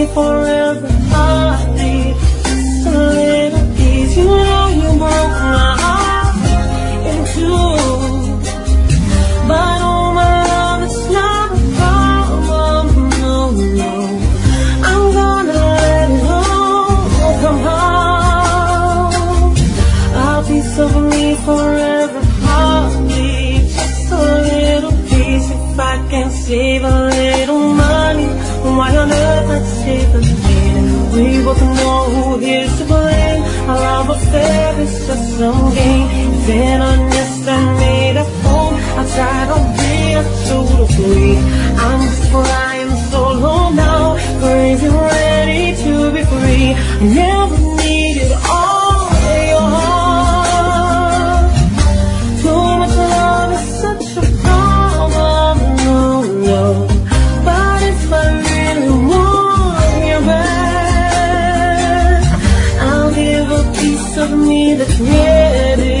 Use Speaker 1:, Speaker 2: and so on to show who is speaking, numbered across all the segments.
Speaker 1: for every heartbeat. Just a little piece. You know you broke my heart in two. But oh my love, it's not a problem. No, no, I'm gonna let it all come out. A piece of me for every heartbeat. Just a little piece. If I can save a little money, why on earth I'd save the pain? We both know who here's to blame. Our love affair is just some game. Then honest and made a fool. I try to be a two to three. I'm just flying solo now, crazy, ready to be free. I never needed all your heart. Too much love is such a problem. No, no. But if I really want you back, I'll give a piece of me that's ready.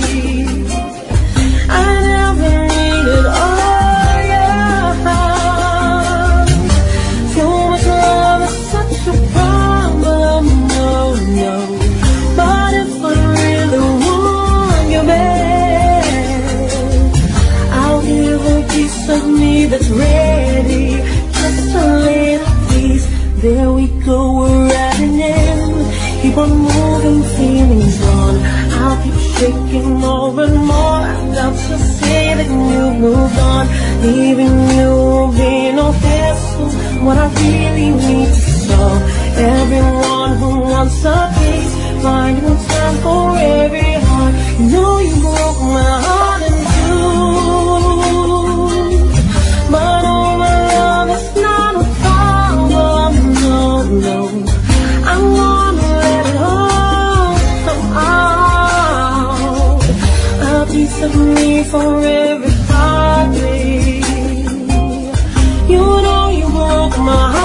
Speaker 1: I never needed all your heart. Too much love is such a problem. No, no. But if I really want you back, I'll give a piece of me that's ready. Just a little piece. There we go, we're at an end. Keep on moving, feelings gone. I'll keep shaking more and more. I doubt you'll say that you've moved on. Leaving you will be no hassle. What I really need to solve. Everyone who wants a piece, finding time for every heart. You know you broke my heart in two. But oh my love, it's not a problem. No, no. I'm gonna let it all come out. A piece of me for every heartbeat. You know you broke my heart.